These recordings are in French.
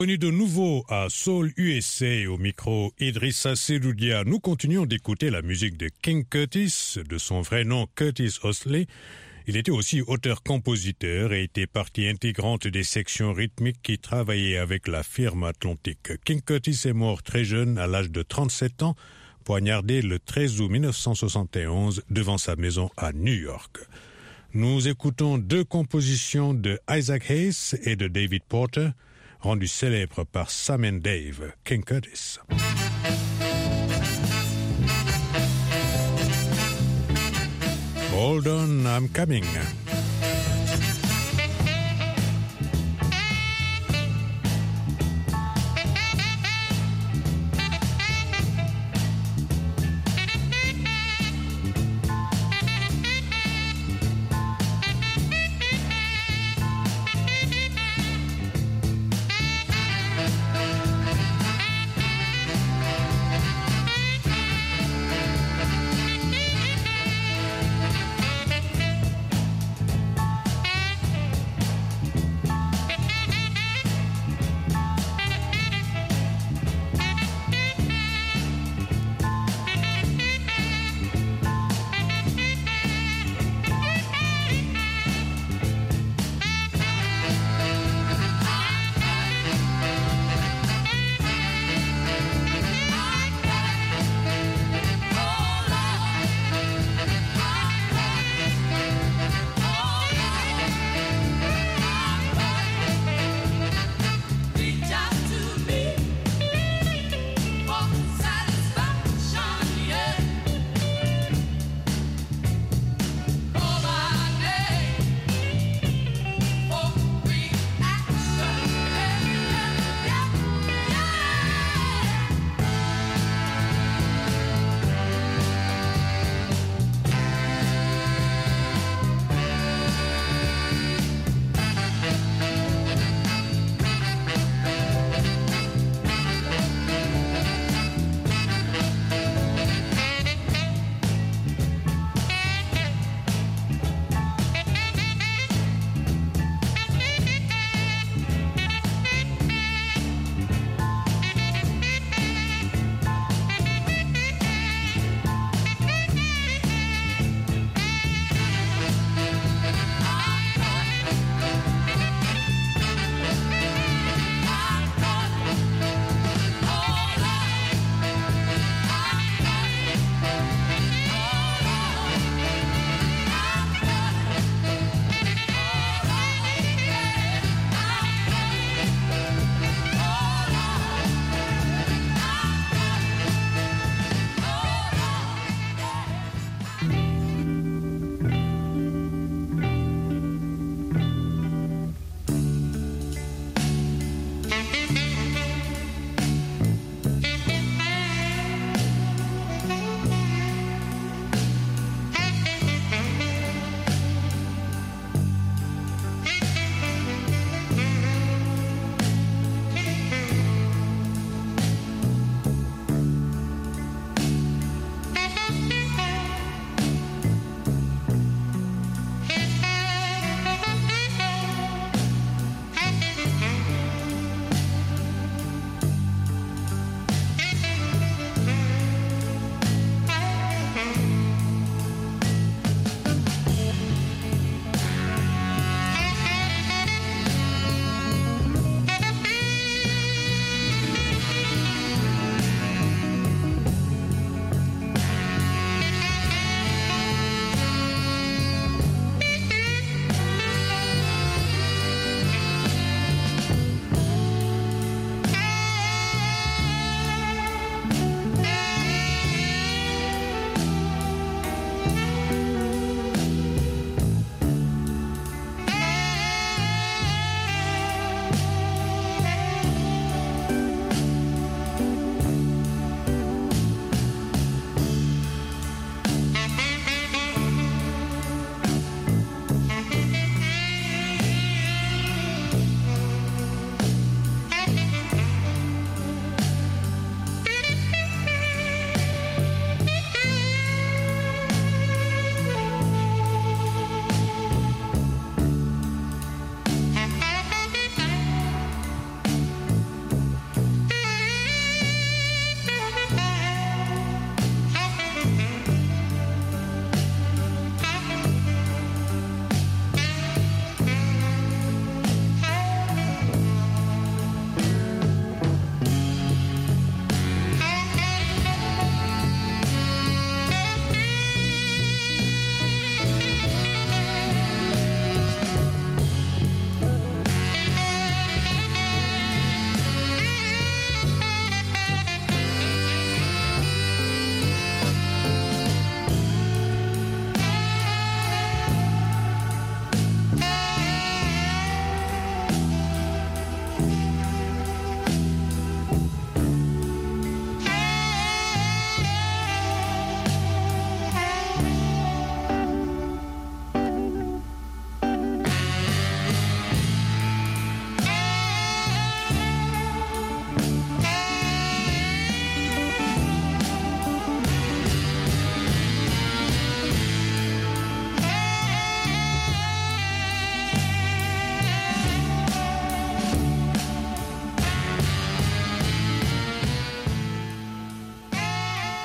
Bienvenue de nouveau à Soul USA au micro Idrissa Seloudia. Nous continuons d'écouter la musique de King Curtis, de son vrai nom Curtis Osley. Il était aussi auteur-compositeur et était partie intégrante des sections rythmiques qui travaillaient avec la firme Atlantique. King Curtis est mort très jeune, à l'âge de 37 ans, poignardé le 13 août 1971 devant sa maison à New York. Nous écoutons deux compositions de Isaac Hayes et de David Porter, rendues célèbres par Sam and Dave, King Curtis. Hold on, I'm coming.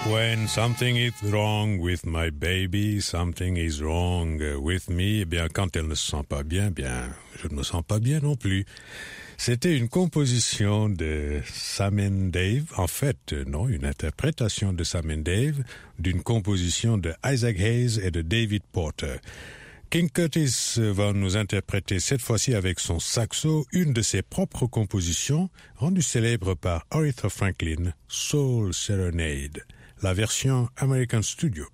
When something is wrong with my baby, something is wrong with me. Eh bien, quand elle ne se sent pas bien, je ne me sens pas bien non plus. C'était une composition de Sam and Dave. En fait, non, une interprétation de Sam and Dave d'une composition de Isaac Hayes et de David Porter. King Curtis va nous interpréter cette fois-ci avec son saxo une de ses propres compositions rendue célèbre par Aretha Franklin, Soul Serenade, la version American Studio.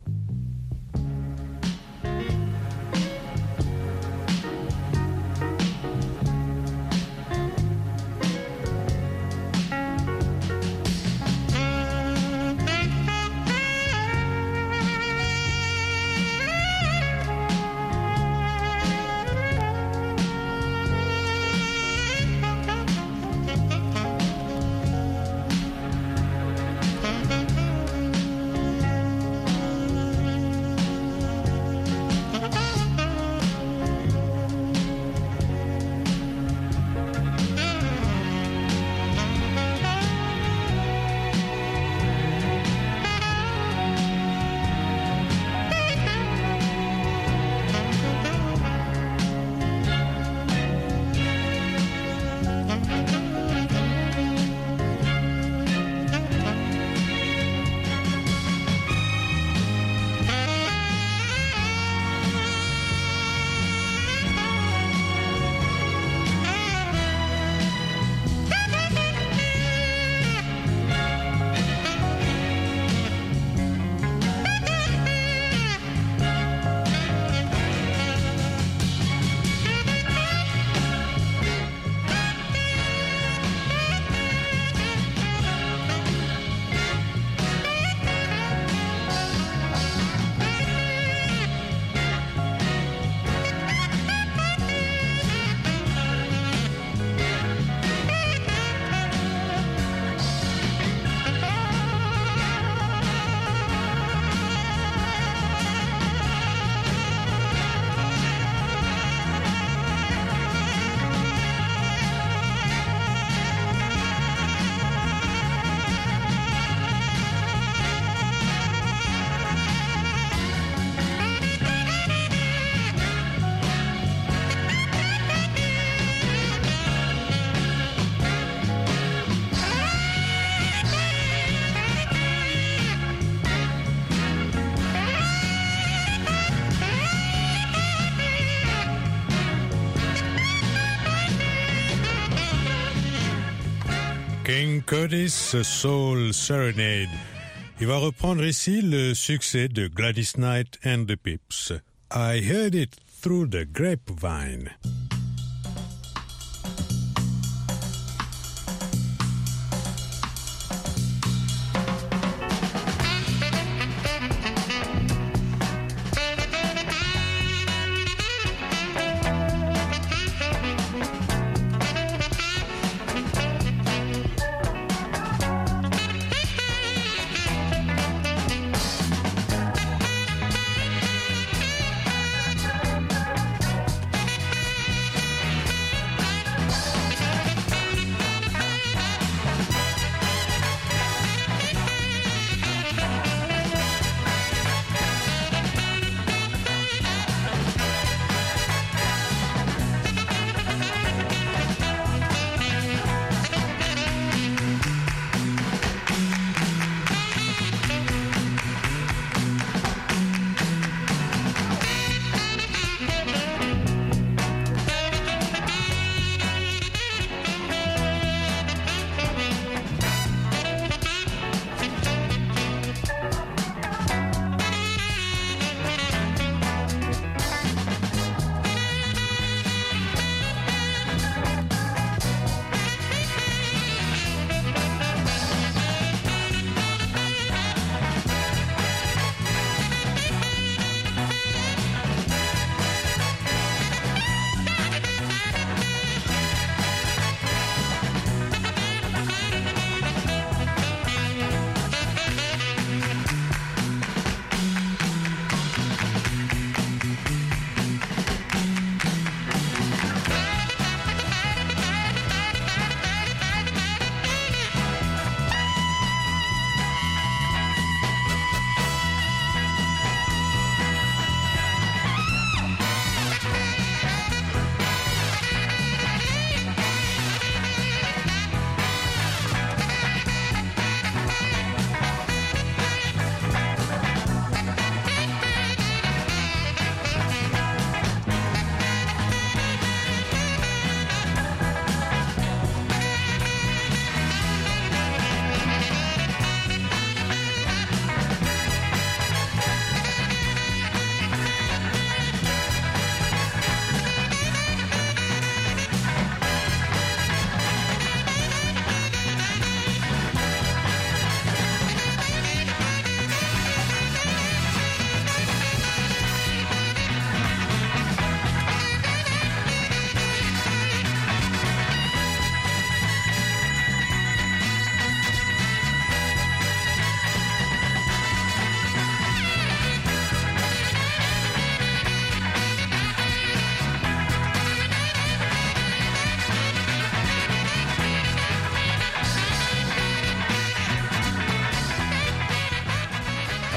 King Curtis, Soul Serenade. Il va reprendre ici le succès de Gladys Knight and the Pips. I heard it through the grapevine.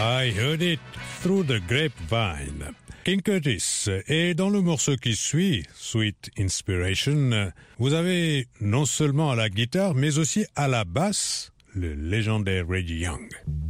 I Heard It Through the Grapevine. King Curtis. Et dans le morceau qui suit, Sweet Inspiration, vous avez non seulement à la guitare, mais aussi à la basse, le légendaire Reggie Young.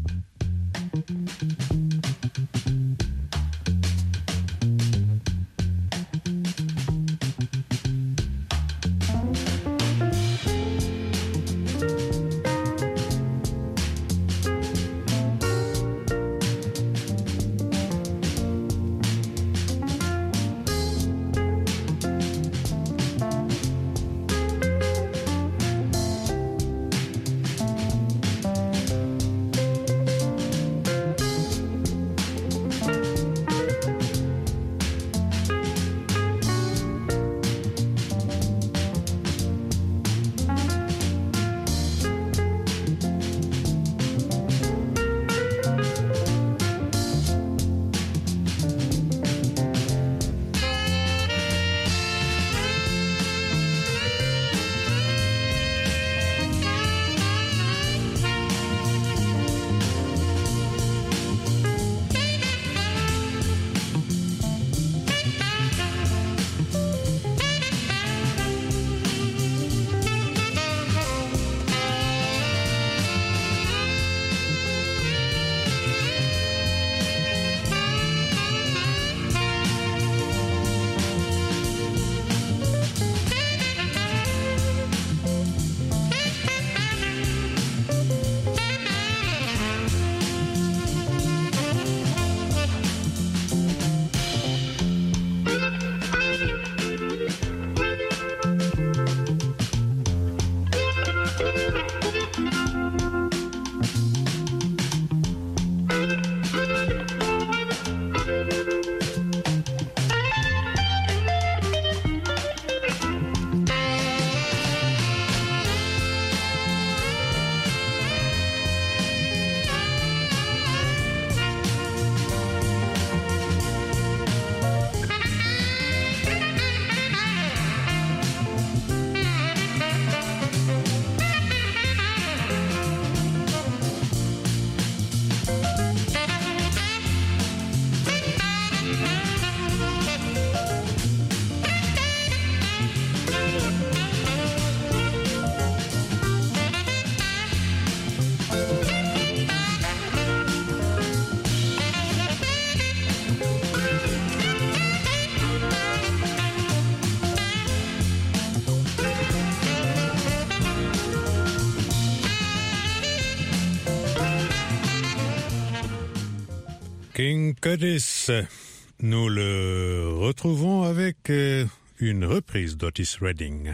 King Curtis, nous le retrouvons avec une reprise d'Otis Redding.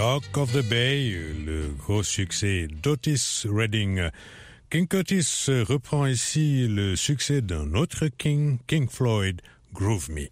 Dock of the Bay, le gros succès d'Otis Redding. King Curtis reprend ici le succès d'un autre King, King Floyd, Groove Me.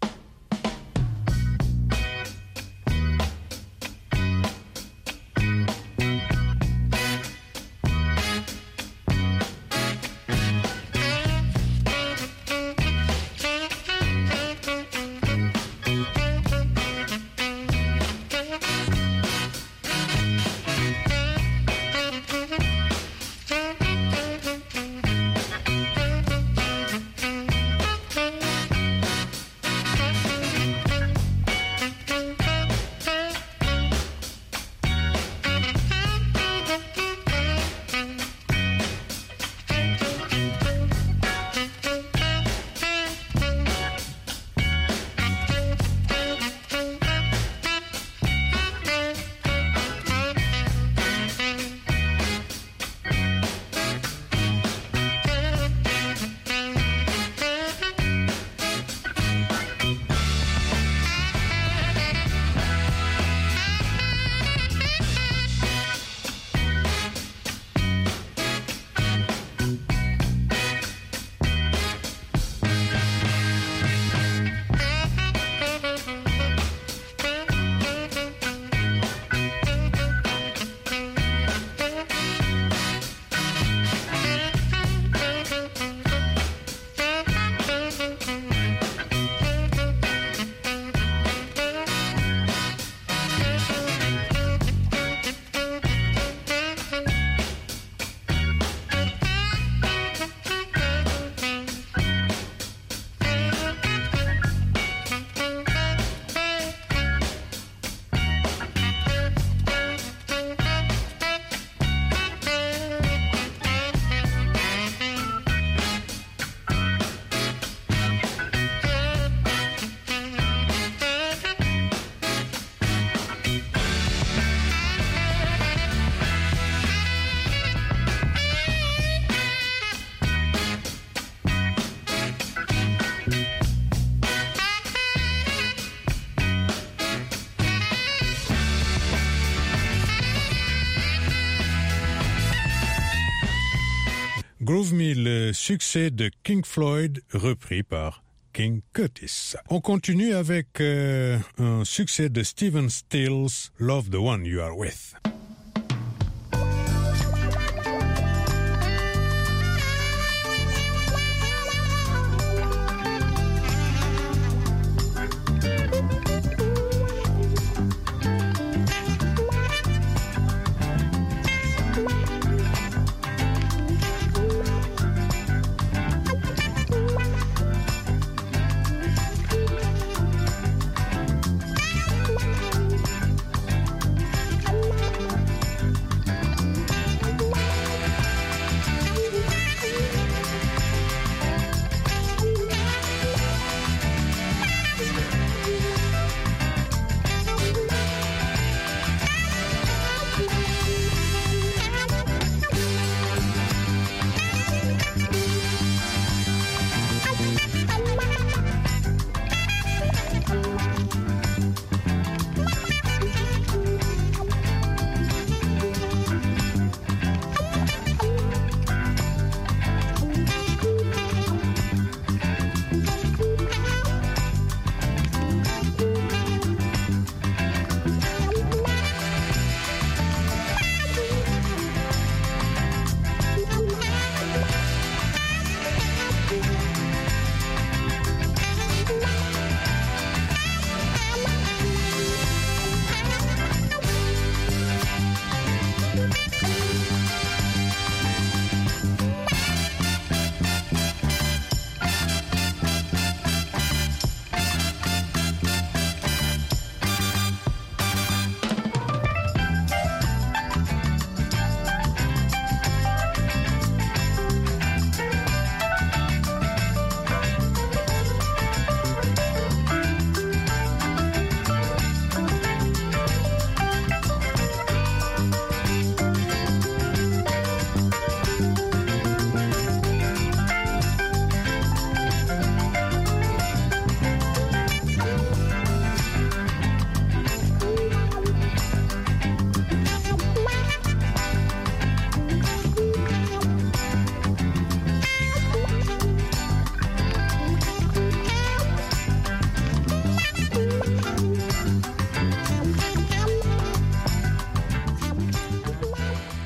Groove Me, le succès de King Floyd repris par King Curtis. On continue avec un succès de Stephen Stills, Love the One You Are With.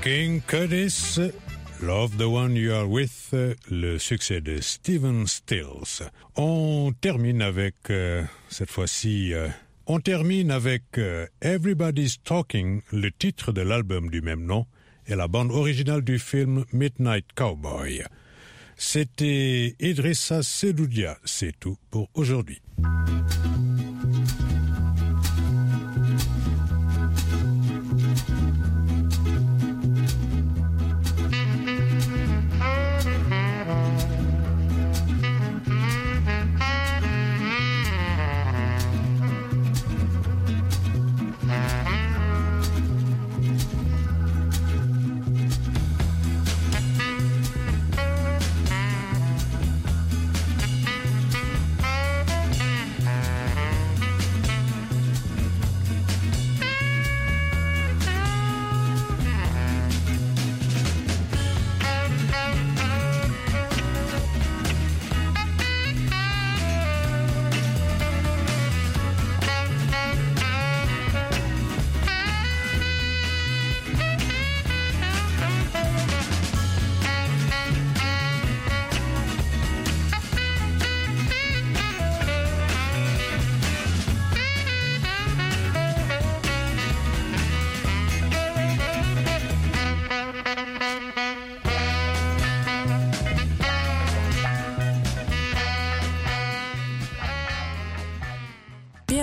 King Curtis, Love the One You Are With, le succès de Stephen Stills. On termine avec, cette fois-ci, Everybody's Talking, le titre de l'album du même nom, et la bande originale du film Midnight Cowboy. C'était Idrissa Seloudia, c'est tout pour aujourd'hui.